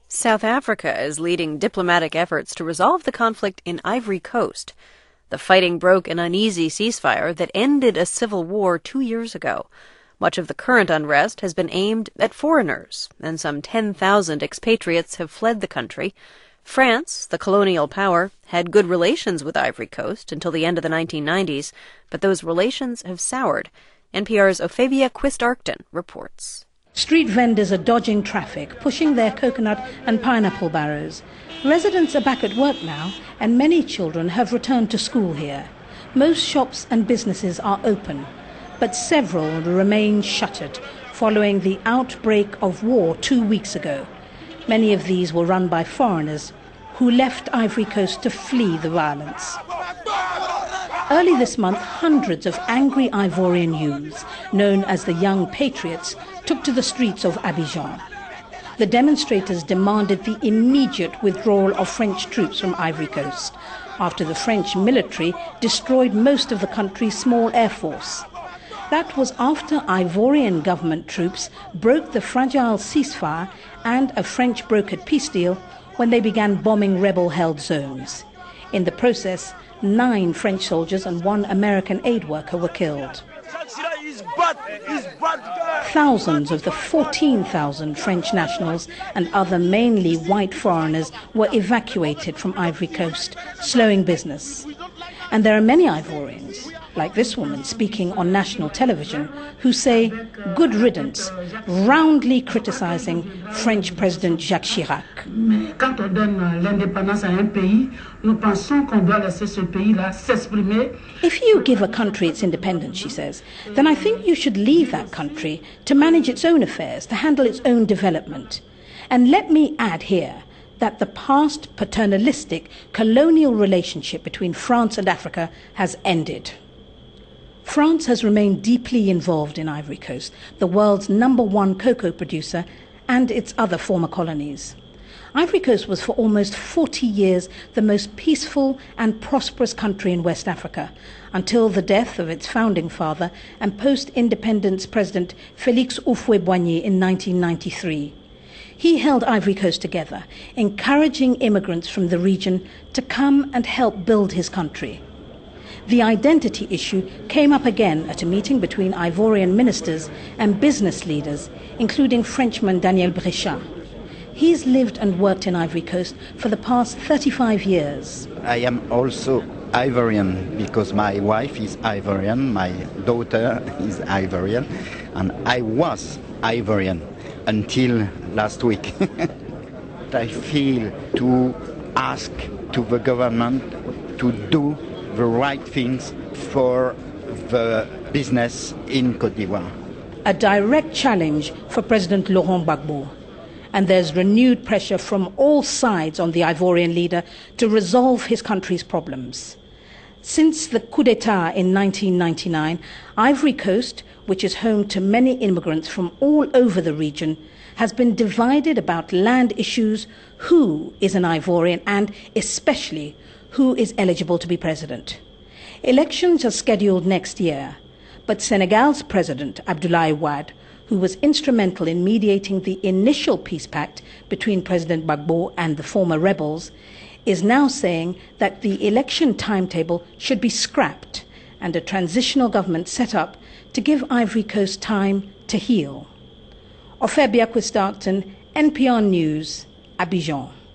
South Africa is leading diplomatic efforts to resolve the conflict in Ivory Coast. The fighting broke an uneasy ceasefire that ended a civil war 2 years ago. Much of the current unrest has been aimed at foreigners, and some 10,000 expatriates have fled the country. France, the colonial power, had good relations with Ivory Coast until the end of the 1990s, but those relations have soured. NPR's Ophebia Quist-Arcton reports. Street vendors are dodging traffic, pushing their coconut and pineapple barrows. Residents are back at work now, and many children have returned to school here. Most shops and businesses are open, but several remain shuttered following the outbreak of war 2 weeks ago. Many of these were run by foreigners who left Ivory Coast to flee the violence. Early this month, hundreds of angry Ivorian youths, known as the Young Patriots, took to the streets of Abidjan. The demonstrators demanded the immediate withdrawal of French troops from Ivory Coast after the French military destroyed most of the country's small air force. That was after Ivorian government troops broke the fragile ceasefire and a French brokered peace deal when they began bombing rebel-held zones. In the process, 9 French soldiers and 1 American aid worker were killed. Thousands of the 14,000 French nationals and other mainly white foreigners were evacuated from Ivory Coast, slowing business. And there are many Ivorians, like this woman speaking on national television, who say good riddance, roundly criticizing French President Jacques Chirac. If you give a country its independence, she says, then I think you should leave that country to manage its own affairs, to handle its own development. And let me add here that the past paternalistic colonial relationship between France and Africa has ended. France has remained deeply involved in Ivory Coast, the world's #1 cocoa producer, and its other former colonies. Ivory Coast was for almost 40 years the most peaceful and prosperous country in West Africa, until the death of its founding father and post-independence President Félix Houphouët-Boigny in 1993. He held Ivory Coast together, encouraging immigrants from the region to come and help build his country. The identity issue came up again at a meeting between Ivorian ministers and business leaders, including Frenchman Daniel Bréchat. He's lived and worked in Ivory Coast for the past 35 years. I am also Ivorian because my wife is Ivorian, my daughter is Ivorian, and I was Ivorian until last week. I feel to ask to the government to do the right things for the business in Côte d'Ivoire. A direct challenge for President Laurent Gbagbo. And there's renewed pressure from all sides on the Ivorian leader to resolve his country's problems. Since the coup d'etat in 1999, Ivory Coast, which is home to many immigrants from all over the region, has been divided about land issues, who is an Ivorian, and especially who is eligible to be president. Elections are scheduled next year, but Senegal's president, Abdoulaye Wade, who was instrumental in mediating the initial peace pact between President Gbagbo and the former rebels, is now saying that the election timetable should be scrapped and a transitional government set up to give Ivory Coast time to heal. Ophebia Quist-Arcton, NPR News, Abidjan.